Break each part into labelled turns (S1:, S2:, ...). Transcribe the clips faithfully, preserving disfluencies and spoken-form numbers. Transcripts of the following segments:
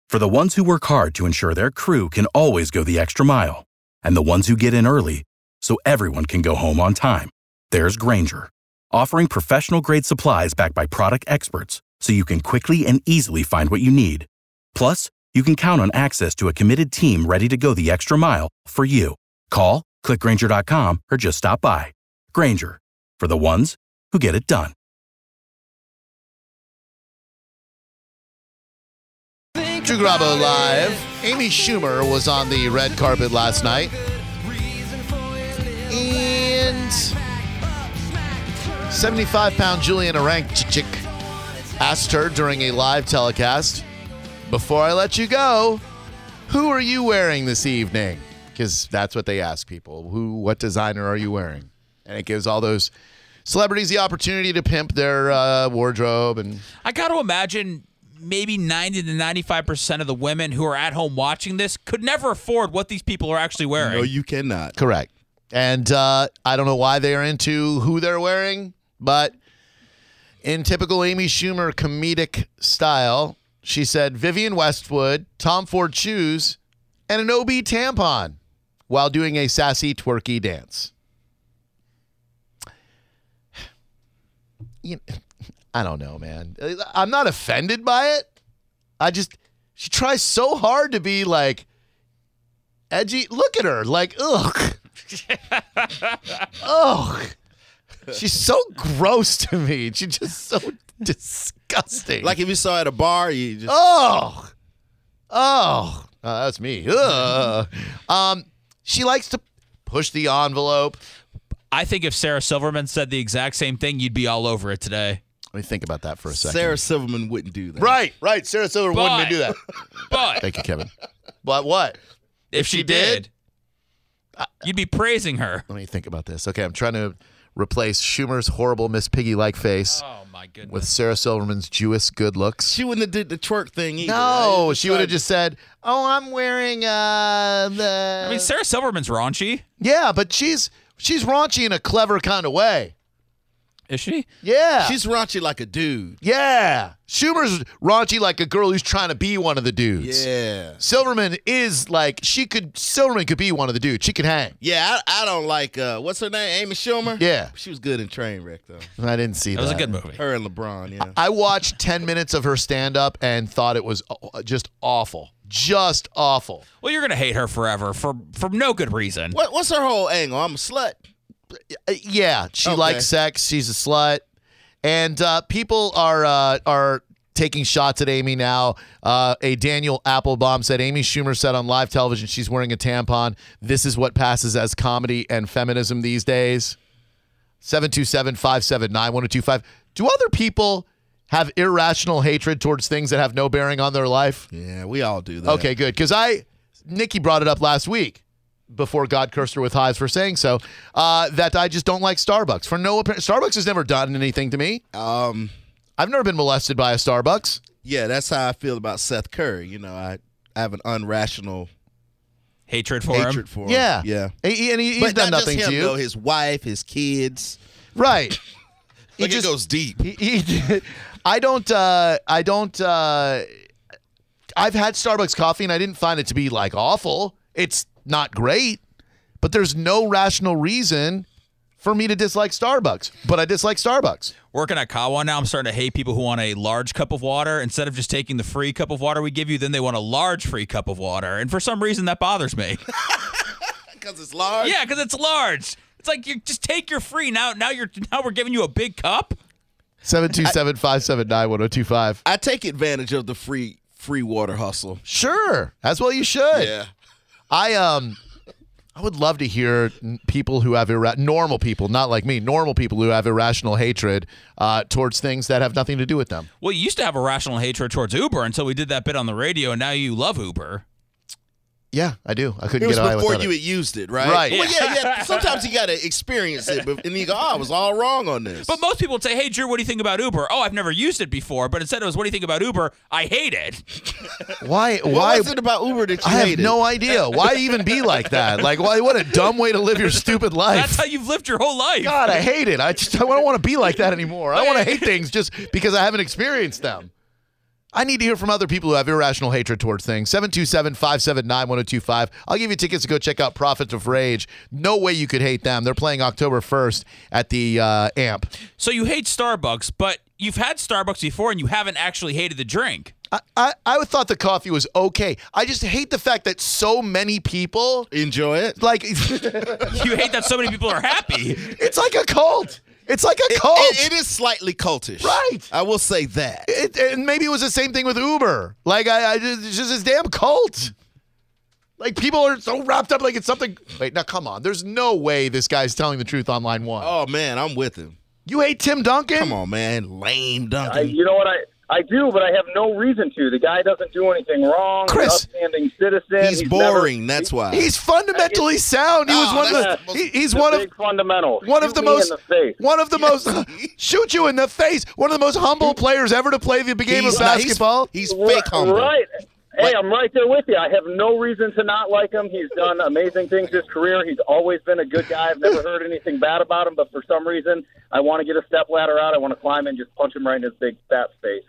S1: For the ones who work hard to ensure their crew can always go the extra mile, and the ones who get in early so everyone can go home on time, there's Grainger, offering professional-grade supplies backed by product experts so you can quickly and easily find what you need. Plus, you can count on access to a committed team ready to go the extra mile for you. Call, click Grainger dot com, or just stop by. Grainger, for the ones who get it done.
S2: Drew Garabo live. Amy Schumer was on the red carpet last night. And seventy-five pound Julian Arankchik asked her during a live telecast, before I let you go, who are you wearing this evening? Because that's what they ask people. Who, what designer are you wearing? And it gives all those celebrities the opportunity to pimp their uh, wardrobe. And
S3: I got to imagine maybe ninety to ninety-five percent of the women who are at home watching this could never afford what these people are actually wearing.
S4: No, you cannot.
S2: Correct. And uh, I don't know why they're into who they're wearing, but in typical Amy Schumer comedic style, she said Vivienne Westwood, Tom Ford shoes, and an O B tampon while doing a sassy, twerky dance. You know, I don't know, man. I'm not offended by it. I just, she tries so hard to be like edgy. Look at her. Like, ugh. Ugh. She's so gross to me. She's just so disgusting.
S4: Like if you saw her at a bar, you just.
S2: Oh. Oh. Uh, that's me. Ugh. Um, she likes to push the envelope.
S3: I think if Sarah Silverman said the exact same thing, you'd be all over it today.
S2: Let me think about that for a second.
S4: Sarah Silverman wouldn't do that.
S2: Right, right. Sarah Silverman
S3: But-
S2: wouldn't do that.
S3: But
S2: Thank you, Kevin. But what?
S3: if she did, you'd be praising her.
S2: Let me think about this. Okay, I'm trying to replace Schumer's horrible Miss Piggy-like face
S3: Oh, my goodness.
S2: with Sarah Silverman's Jewish good looks.
S4: She wouldn't have did the twerk thing either.
S2: No,
S4: right?
S2: she would have just said, "Oh, I'm wearing uh the."
S3: I mean, Sarah Silverman's raunchy.
S2: yeah, but she's she's raunchy in a clever kind of way.
S3: Is she?
S2: Yeah,
S4: She's raunchy like a dude.
S2: yeah. Schumer's raunchy like a girl who's trying to be one of the dudes.
S4: Yeah.
S2: Silverman is like she could. Silverman could be one of the dudes. She could hang.
S4: Yeah, I, I don't like, uh, what's her name? Amy Schumer?
S2: Yeah.
S4: She was good in Trainwreck, though.
S2: I didn't see
S3: That
S2: that.
S3: was a good movie.
S4: Her and LeBron, yeah.
S2: I watched ten minutes of her stand-up and thought it was uh, just awful. Just awful.
S3: Well, you're going to hate her forever for, for no good reason.
S4: What, what's her whole angle? I'm a slut.
S2: Uh, yeah, she
S4: Okay.
S2: likes sex. She's a slut, and uh, people are uh, are taking shots at Amy now. Uh, a Daniel Applebaum said Amy Schumer said on live television she's wearing a tampon. This is what passes as comedy and feminism these days. seven two seven, five seven nine, one oh two five. Do other people have irrational hatred towards things that have no bearing on their life?
S4: Yeah, we all do that.
S2: Okay, good. Because I, Nikki brought it up last week before God cursed her with hives for saying so, uh, that I just don't like Starbucks. For no apparent, Starbucks has never done anything to me.
S4: Um,
S2: I've never been molested by a Starbucks.
S4: yeah, that's how I feel about Seth Curry. You know, I, I have an unrational
S3: Hatred for him.
S4: hatred for him.
S2: Yeah.
S4: Yeah.
S2: And, he- and he- he's
S4: But
S2: done
S4: not
S2: nothing
S4: just him,
S2: to you.
S4: though. His wife, his kids.
S2: Right. He
S4: Like,
S2: just-
S4: it goes deep.
S2: He, he, I don't, uh, I don't, uh, I've had Starbucks coffee and I didn't find it to be like awful. It's not great, but there's no rational reason for me to dislike Starbucks. But I dislike Starbucks.
S3: Working at Kawa now, I'm starting to hate people who want a large cup of water. Instead of just taking the free cup of water we give you, then they want a large free cup of water. And for some reason, that bothers me.
S4: Because it's large.
S3: Yeah, because it's large. It's like you just take your free. Now now you're now we're giving you a big cup.
S2: seven two seven, five seven nine, one oh two five.
S4: I take advantage of the free free water hustle.
S2: Sure. As well you should.
S4: Yeah.
S2: I um I would love to hear n- people who have ira- normal people, not like me, normal people who have irrational hatred uh, towards things that have nothing to do with them.
S3: Well, you used to have a rational hatred towards Uber until we did that bit on the radio, and now you love Uber.
S2: Yeah, I do. I couldn't
S4: It was
S2: get away
S4: before
S2: with
S4: you
S2: it.
S4: had used it, right?
S2: Right.
S4: Well, yeah, yeah. Sometimes you got to experience it, but, and you go, oh, I was all wrong on this.
S3: But most people would say, hey, Drew, what do you think about Uber? Oh, I've never used it before. But instead it was, what do you think about Uber? I hate it.
S2: Why?
S4: what
S2: Why?
S4: was it about Uber that you
S2: I have
S4: hated?
S2: no idea. Why even be like that? Like, why? What a dumb way to live your stupid
S3: That's
S2: life.
S3: how you've lived your whole life.
S2: God, I hate it. I just I don't want to be like that anymore. I want to hate things just because I haven't experienced them. I need to hear from other people who have irrational hatred towards things. seven two seven, five seven nine, one oh two five. I'll give you tickets to go check out Prophets of Rage. No way you could hate them. They're playing October first at the uh, Amp.
S3: So you hate Starbucks, but you've had Starbucks before and you haven't actually hated the drink.
S2: I, I, I thought the coffee was okay. I just hate the fact that so many people
S4: Enjoy it.
S2: like
S3: You hate that so many people are happy.
S2: it's like a cult. It's like a
S4: It-
S2: cult.
S4: it- it is slightly cultish.
S2: Right.
S4: I will say that.
S2: It, and maybe it was the same thing with Uber. Like, I, I just, it's just this damn cult. Like, people are so wrapped up like it's something. Wait, now come on. There's no way this guy's telling the truth on line one.
S4: Oh, man, I'm with him.
S2: You hate Tim Duncan?
S4: Come on, man. Lame
S5: I,
S4: Duncan.
S5: you know what? I, I do, but I have no reason to. The guy doesn't do anything wrong.
S2: Chris.
S5: He's an upstanding citizen.
S4: He's boring.
S5: never-
S4: That's why.
S2: He's fundamentally sound. He was
S4: Oh,
S2: one of the.
S4: that's-
S2: He, he's
S5: The
S2: one of
S5: big fundamental.
S2: one of
S5: Shoot
S2: the
S5: me
S2: most
S5: in the face.
S2: one of the most shoot you in the face. One of the most humble players ever to play the game
S4: He's
S2: of
S4: not- he's-
S2: basketball.
S4: He's, fake humble.
S5: Right. Hey,
S4: Like-
S5: I'm right there with you. I have no reason to not like him. He's done amazing things his career. He's always been a good guy. I've never heard anything bad about him, but for some reason, I want to get a step ladder out. I want to climb in and just punch him right in his big fat face.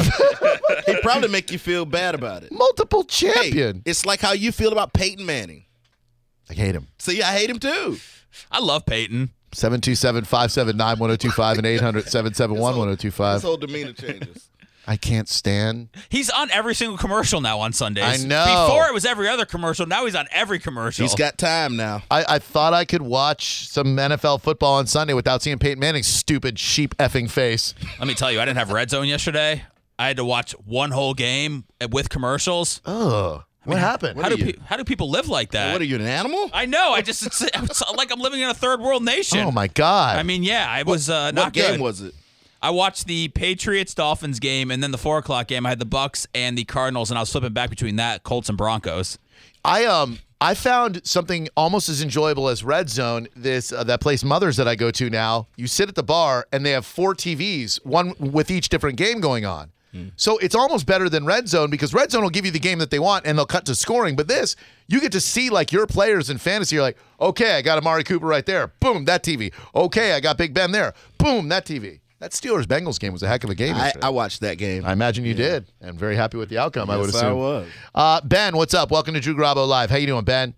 S4: He'd probably make you feel bad about it.
S2: Multiple
S4: Hey,
S2: champion.
S4: it's like how you feel about Peyton Manning.
S2: I hate him.
S4: See, I hate him too.
S3: I love Peyton.
S2: seven two seven, five seven nine, one oh two five and eight hundred, seven seven one, one oh two
S4: His
S2: five.
S4: whole demeanor changes.
S2: I can't stand.
S3: He's on every single commercial now on Sundays.
S2: I know.
S3: Before it was every other commercial. Now he's on every commercial.
S4: He's got time now.
S2: I, I thought I could watch some N F L football on Sunday without seeing Peyton Manning's stupid sheep effing face.
S3: Let me tell you, I didn't have Red Zone yesterday. I had to watch one whole game with commercials.
S2: Oh, what happened?
S3: How
S4: are
S3: do
S4: you?
S3: pe- how do people live like that?
S4: What are you, an animal?
S3: I know. I just it's, it's like I'm living in a third world nation.
S2: Oh my God!
S3: I mean, yeah, I was uh,
S4: What
S3: not
S4: game
S3: good.
S4: was it?
S3: I watched the Patriots Dolphins game, and then the four o'clock game. I had the Bucks and the Cardinals, and I was flipping back between that Colts and Broncos.
S2: I um I found something almost as enjoyable as Red Zone. This uh, that place Mothers that I go to now. You sit at the bar and they have four T Vs, one with each different game going on. So it's almost better than Red Zone because Red Zone will give you the game that they want and they'll cut to scoring. But this, you get to see like your players in fantasy. You're like, okay, I got Amari Cooper right there. Boom, that T V. Okay, I got Big Ben there. Boom, that T V. That Steelers-Bengals game was a heck of a game.
S4: I,
S2: yesterday.
S4: I watched that game.
S2: I imagine you did, and very happy with the outcome. I would
S4: Yes,
S2: assume.
S4: I was.
S2: Uh, Ben, what's up? Welcome to Drew Garabo Live. How you doing, Ben?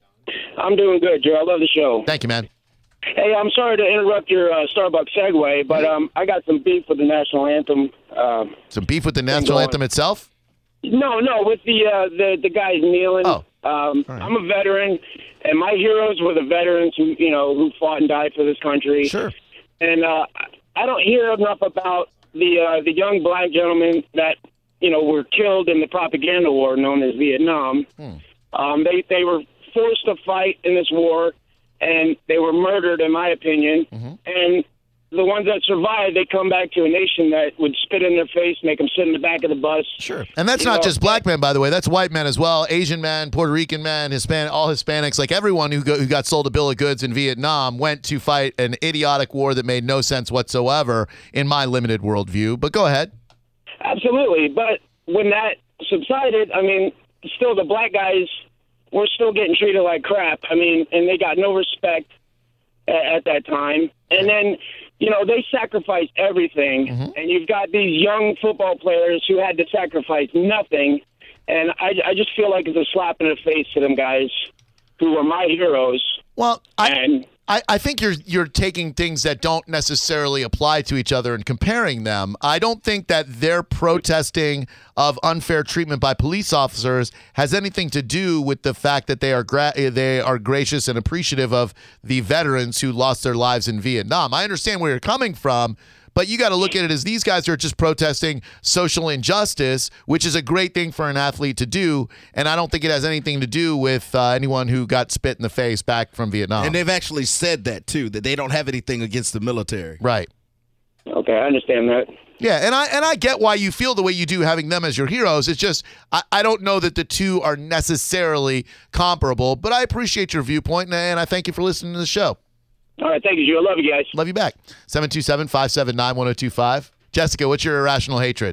S6: I'm doing good, Joe. I love the show.
S2: Thank you, man.
S6: Hey, I'm sorry to interrupt your uh, Starbucks segue, but um, I got some beef with the national anthem. Um,
S2: Some beef with the national
S6: going.
S2: anthem itself?
S6: no, no, with the uh, the the guys kneeling.
S2: Oh,
S6: um,
S2: right.
S6: I'm a veteran, and my heroes were the veterans who you know who fought and died for this country.
S2: Sure.
S6: And uh, I don't hear enough about the uh, the young black gentlemen that you know were killed in the propaganda war known as Vietnam.
S2: Hmm.
S6: Um, they they were forced to fight in this war, and they were murdered, in my opinion.
S2: Mm-hmm.
S6: And the ones that survived, they come back to a nation that would spit in their face, make them sit in the back of the bus.
S2: Sure. And that's
S6: You
S2: not
S6: know,
S2: just black men, by the way. That's white men as well. Asian men, Puerto Rican men, Hispanic, all Hispanics. Like everyone who, go, who got sold a bill of goods in Vietnam went to fight an idiotic war that made no sense whatsoever in my limited worldview. But go ahead.
S6: Absolutely. But when that subsided, I mean, still the black guys were still getting treated like crap. I mean, and they got no respect at, at that time. And then, you know, they sacrificed everything.
S2: Mm-hmm.
S6: And you've got these young football players who had to sacrifice nothing. And I, I just feel like it's a slap in the face to them guys who were my heroes.
S2: Well, I,
S6: And
S2: I, I think you're you're taking things that don't necessarily apply to each other and comparing them. I don't think that their protesting of unfair treatment by police officers has anything to do with the fact that they are gra- they are gracious and appreciative of the veterans who lost their lives in Vietnam. I understand where you're coming from, but you got to look at it as these guys are just protesting social injustice, which is a great thing for an athlete to do. And I don't think it has anything to do with uh, anyone who got spit in the face back from Vietnam.
S4: And they've actually said that, too, that they don't have anything against the military.
S2: Right.
S6: okay, I understand that.
S2: Yeah, and I and I get why you feel the way you do having them as your heroes. It's just I, I don't know that the two are necessarily comparable, but I appreciate your viewpoint, and, and I thank you for listening to the show.
S6: All right, thank you, Joe. I love you guys.
S2: Love you back. seven two seven, five seven nine, one oh two five. Jessica, what's your irrational hatred?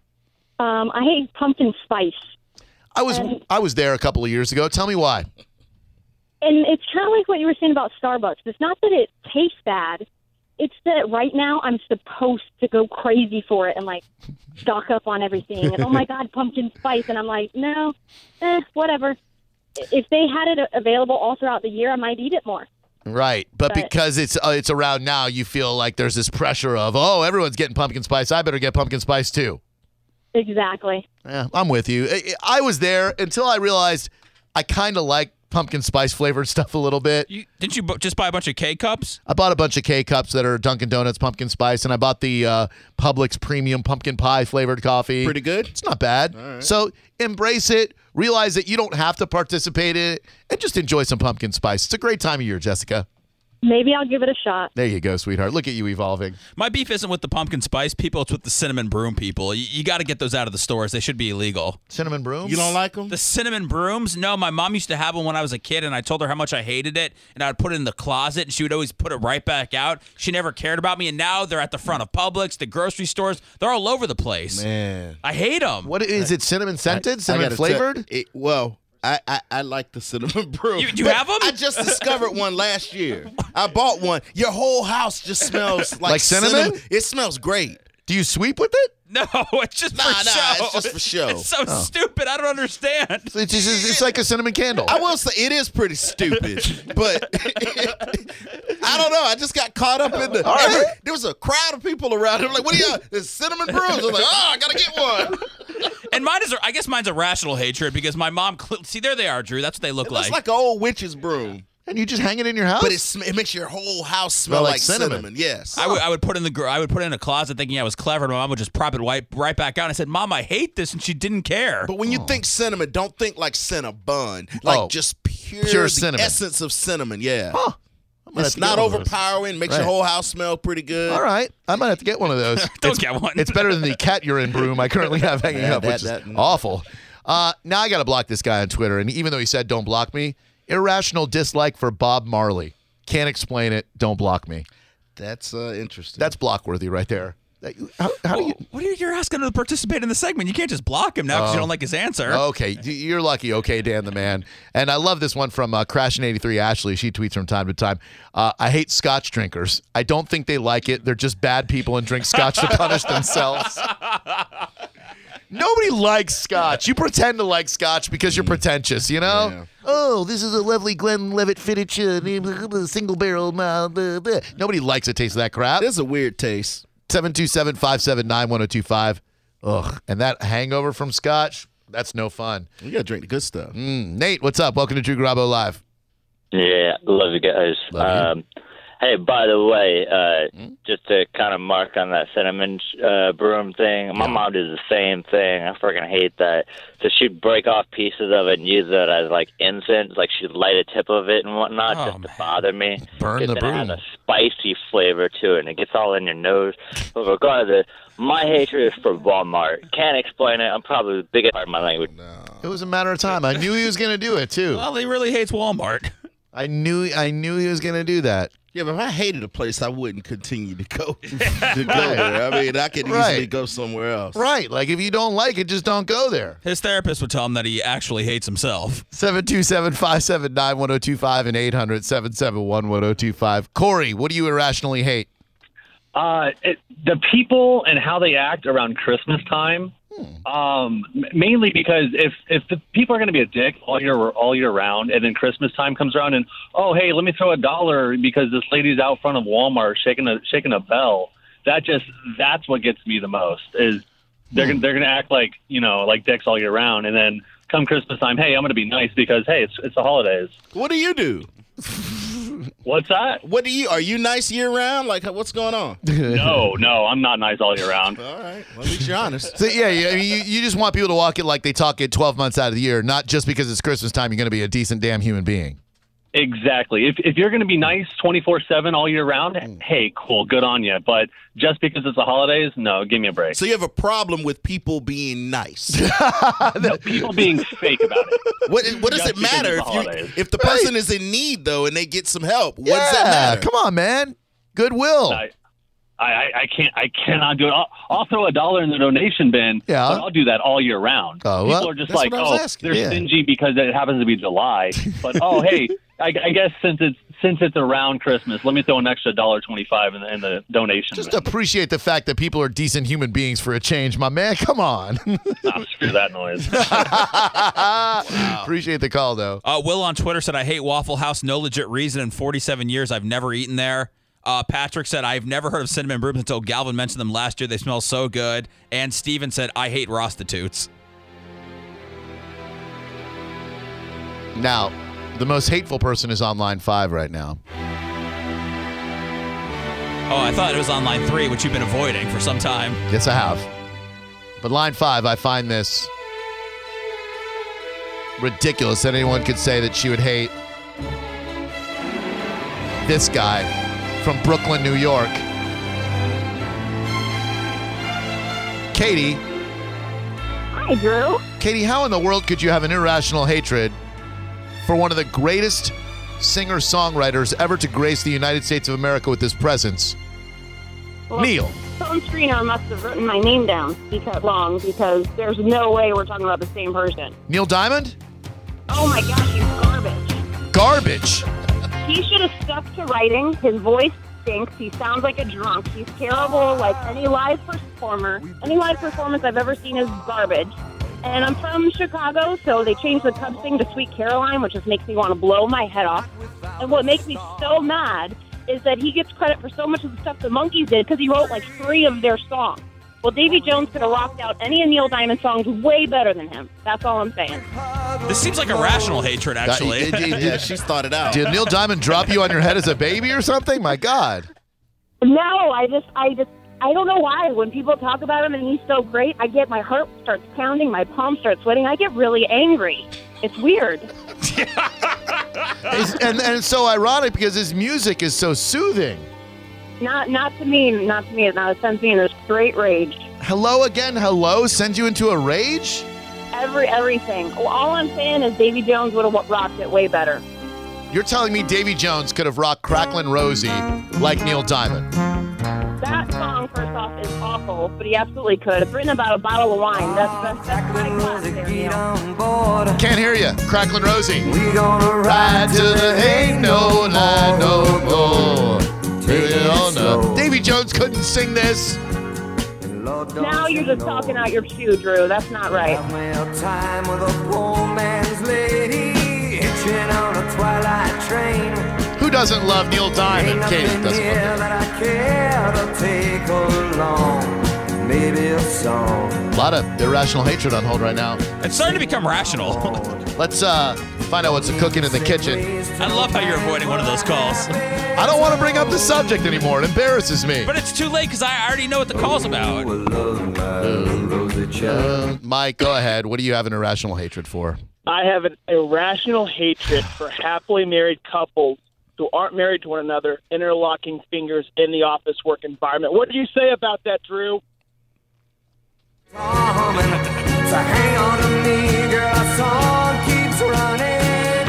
S7: Um, I hate pumpkin spice.
S2: I was
S7: Um,
S2: I was there a couple of years ago. Tell me why.
S7: And it's kind of like what you were saying about Starbucks. It's not that it tastes bad. it's that right now I'm supposed to go crazy for it and like stock up on everything. And oh my God, pumpkin spice. And I'm like, no, eh, whatever. If they had it available all throughout the year, I might eat it more.
S2: Right, but,
S7: But-
S2: because it's uh, it's around now, you feel like there's this pressure of, oh, everyone's getting pumpkin spice. I better get pumpkin spice too.
S7: Exactly.
S2: Yeah, I'm with you. I, I was there until I realized I kind of like pumpkin spice flavored stuff a little bit.
S3: You, didn't you bu- just buy a bunch of K-Cups?
S2: I bought a bunch of K-Cups that are Dunkin' Donuts pumpkin spice, and I bought the uh, Publix premium pumpkin pie flavored coffee.
S4: Pretty good.
S2: It's not bad. So embrace it. Realize that you don't have to participate in it, and just enjoy some pumpkin spice. It's a great time of year, Jessica.
S7: Maybe I'll give it a shot.
S2: There you go, sweetheart. Look at you evolving.
S3: My beef isn't with the pumpkin spice people. It's with the cinnamon broom people. You, you got to get those out of the stores. They should be illegal.
S2: Cinnamon brooms?
S4: You don't like them?
S3: The cinnamon brooms? No, my mom used to have one when I was a kid, and I told her how much I hated it, and I would put it in the closet, and she would always put it right back out. She never cared about me, and now they're at the front of Publix, the grocery stores. They're all over the place.
S4: Man.
S3: I hate them.
S2: What is it? Cinnamon scented?
S4: I
S2: Cinnamon
S4: gotta
S2: flavored?
S4: tell- it, well, I, I, I like the cinnamon brew.
S3: You- you
S4: But
S3: have 'em?
S4: I just discovered one last year. I bought one. Your whole house just smells like,
S2: Like cinnamon?
S4: It smells great.
S2: Do you sweep with it?
S3: No, it's just
S4: Nah,
S3: for
S4: nah,
S3: show.
S4: it's just for show.
S3: It's so stupid. I don't understand.
S2: It's, just, it's like a cinnamon candle.
S4: I will say it is pretty stupid, but I don't know. I just got caught up in the.
S2: All right.
S4: every- there was a crowd of people around. They were like, "What do you? There's cinnamon brews." I was like, "Oh, I gotta get one."
S3: And mine is, I guess mine's a rational hatred because my mom, cl- see, there they are, Drew. That's what they look
S4: It looks
S3: like.
S4: like an old witch's broom,
S2: And you just hang it in your house?
S4: but it sm- it makes your whole house smell,
S2: Smell like
S4: like
S2: cinnamon.
S4: cinnamon. Yes.
S3: I would, I would put it in the gr- I would put it in a closet thinking I was clever. And my mom would just prop it right, right back out. And I said, "Mom, I hate this," and she didn't care.
S4: But when you think cinnamon, don't think like cinnamon, like
S2: Oh.
S4: just pure,
S2: Pure
S4: the
S2: cinnamon.
S4: essence of cinnamon. Yeah,
S2: Huh. I'm gonna have
S4: it's
S2: to get
S4: not
S2: one of those.
S4: overpowering. Makes
S2: Right.
S4: your whole house smell pretty good.
S2: All right. I might have to get one of those.
S3: Don't
S2: It's-
S3: get one.
S2: It's better than the cat urine broom I currently have hanging
S4: Yeah,
S2: up,
S4: that-
S2: which
S4: that-
S2: is awful. Uh, now I got to block this guy on Twitter. And even though he said don't block me, irrational dislike for Bob Marley. Can't explain it. Don't block me.
S4: That's uh, interesting.
S2: That's block-worthy right there. That- How, how do you...
S3: What are you, you're asking him to participate in the segment? You can't just block him now because you don't like his answer.
S2: Okay, y- you're lucky. Okay, Dan the man. And I love this one from uh, Crashin eighty-three Ashley. She tweets from time to time. Uh, I hate scotch drinkers. I don't think they like it. They're just bad people and drink scotch to punish themselves. Nobody likes scotch. You pretend to like scotch because you're pretentious, you know?
S4: Yeah.
S2: Oh, this is a lovely Glenlivet Fittich uh, single barrel. Uh, blah, blah. Nobody likes the taste of that crap.
S4: There's a weird taste.
S2: seven two seven, five seven nine, one oh two five. Ugh. And that hangover from scotch, that's no fun.
S4: You gotta drink the good stuff.
S2: Mm, Nate, what's up? Welcome to Drew Garabo Live.
S8: Yeah, love you guys.
S2: Love you.
S8: Um, hey, by the way, uh, just to kind of mark on that cinnamon uh, broom thing, my
S2: Yeah.
S8: mom did the same thing. I freaking hate that. So she'd break off pieces of it and use it as like incense, like she'd light a tip of it and whatnot,
S3: Oh,
S8: just to
S3: man.
S8: bother me.
S2: Burn
S8: Because
S2: the
S8: then it
S2: broom.
S8: has a spicy flavor to it, and it gets all in your nose. But regardless, my hatred is for Walmart. Can't explain it. I'm probably the biggest part of my language.
S2: It was a matter of time. I knew he was going to do it too.
S3: Well, he really hates Walmart.
S2: I knew I knew he was going to do that.
S4: Yeah, but if I hated a place, I wouldn't continue to go to go there. I mean, I could easily
S2: Right.
S4: go somewhere else.
S2: Right. Like if you don't like it, just don't go there.
S3: His therapist would tell him that he actually hates himself.
S2: seven two seven, five seven nine, one oh two five and eight hundred, seven seven one, one oh two five. Corey, what do you irrationally hate?
S9: Uh, it, the people and how they act around Christmas time. Um, m- mainly because if if the people are going to be a dick all year all year round, and then Christmas time comes around, and oh hey, let me throw a dollar because this lady's out front of Walmart shaking a shaking a bell. That just that's what gets me the most is they're gonna they're gonna act like you know like dicks all year round, and then come Christmas time, hey, I'm going to be nice because hey, it's it's the holidays.
S4: What do you do?
S9: What's that?
S4: What do you? Are you nice year round? Like, what's going on?
S9: No, no, I'm not nice all year round.
S4: All right, well, at least you're honest.
S2: So, yeah, yeah, I mean, you, you just want people to walk it like they talk it twelve months out of the year, not just because it's Christmas time, you're going to be a decent damn human being.
S9: Exactly. If if you're going to be nice twenty-four seven all year round, hey, cool, good on you. But just because it's the holidays, no, give me a break.
S4: So you have a problem with people being nice?
S9: No, people being fake about it.
S4: What what does
S9: Just
S4: it
S9: because
S4: matter
S9: it's
S4: if
S9: the
S4: you
S9: holidays.
S4: if the person is in need though and they get some help? What
S2: yeah,
S4: does that matter?
S2: come on, man. Goodwill.
S9: I, I, I, I can't. I cannot do it. I'll, I'll throw a dollar in the donation bin.
S2: Yeah.
S9: But I'll do that all year round.
S2: Oh,
S9: People
S2: well,
S9: are just
S2: that's
S9: like,
S2: what I was
S9: oh,
S2: asking.
S9: they're
S2: Yeah.
S9: stingy because it happens to be July. But oh, hey, I, I guess since it's since it's around Christmas, let me throw an extra dollar twenty-five in the, in the donation.
S2: Just
S9: bin.
S2: appreciate the fact that people are decent human beings for a change, my man. Come on.
S9: Oh, screw that noise.
S2: Appreciate the call, though.
S3: Uh, Will on Twitter said, I hate Waffle House. No legit reason. In forty-seven years, I've never eaten there. Uh, Patrick said, I've never heard of cinnamon brooms until Galvin mentioned them last year. They smell so good. And Steven said, I hate prostitutes.
S2: Now, the most hateful person is on line five right now.
S3: Oh, I thought it was on line three, which you've been avoiding for some time.
S2: Yes, I have. But line five, I find this ridiculous that anyone could say that she would hate this guy from Brooklyn, New York. Katie.
S7: Hi, Drew.
S2: Katie, how in the world could you have an irrational hatred for one of the greatest singer-songwriters ever to grace the United States of America with his presence?
S7: Well,
S2: Neil.
S7: Phone screener must have written my name down because wrong because there's no way we're talking about the same person.
S2: Neil Diamond?
S7: Oh my gosh, he's garbage.
S2: Garbage.
S7: He should have stuck to writing. His voice stinks. He sounds like a drunk. He's terrible. Like any live performer, any live performance I've ever seen is garbage. And I'm from Chicago, so they changed the Cubs thing to Sweet Caroline, which just makes me want to blow my head off. And what makes me so mad is that he gets credit for so much of the stuff the Monkees did because he wrote like three of their songs. Well, Davy Jones could have rocked out any of Neil Diamond's songs way better than him. That's all I'm saying.
S3: This seems like a rational hatred, actually.
S4: Yeah, she's thought it out.
S2: Did Neil Diamond drop you on your head as a baby or something? My God.
S7: No, I just, I just, I don't know why. When people talk about him and he's so great, I get my heart starts pounding, my palms start sweating. I get really angry. It's weird.
S2: It's- and, and it's so ironic because his music is so soothing.
S7: Not, not to me, not to me. Now it sends me in a straight rage.
S2: Hello again, hello sends you into a rage?
S7: Every, everything. All I'm saying is Davy Jones would have rocked it way better.
S2: You're telling me Davy Jones could have rocked Cracklin' Rosie like Neil Diamond?
S7: That song, first off, is awful, but he absolutely could. It's written about a bottle of wine. That's that's, that's my class there, Neil.
S2: Can't hear you, Cracklin' Rosie. We gonna ride to the ain't no line no more. Oh, no. Davy Jones couldn't sing this.
S7: Now you're just talking out your shoe, Drew. That's not right.
S2: Who doesn't love Neil Diamond? Katie doesn't love him. A lot of irrational hatred on hold right now.
S3: It's starting to become rational.
S2: Let's uh, find out what's cooking in the kitchen.
S3: I love how you're avoiding one of those calls.
S2: I don't want to bring up the subject anymore. It embarrasses me.
S3: But it's too late because I already know what the call's about.
S2: Uh, Mike, go ahead. What do you have an irrational hatred for?
S10: I have an irrational hatred for happily married couples who aren't married to one another, interlocking fingers in the office work environment. What do you say about that, Drew?
S11: So hang on to me, girl, our song keeps running.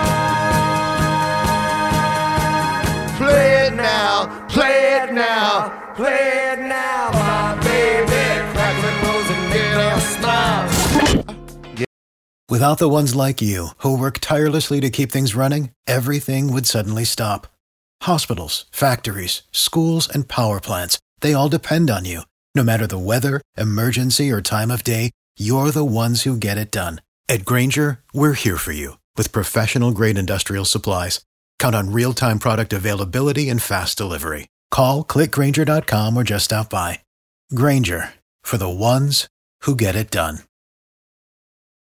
S2: Play it now, play it now,
S11: play it now, my baby. Cracklin' Rose and make me smile.
S12: Without the ones like you, who work tirelessly to keep things running, everything would suddenly stop. Hospitals, factories, schools, and power plants, they all depend on you. No matter the weather, emergency, or time of day, you're the ones who get it done. At Grainger, we're here for you with professional-grade industrial supplies. Count on real-time product availability and fast delivery. Call, click Grainger dot com, or just stop by. Grainger, for the ones who get it done.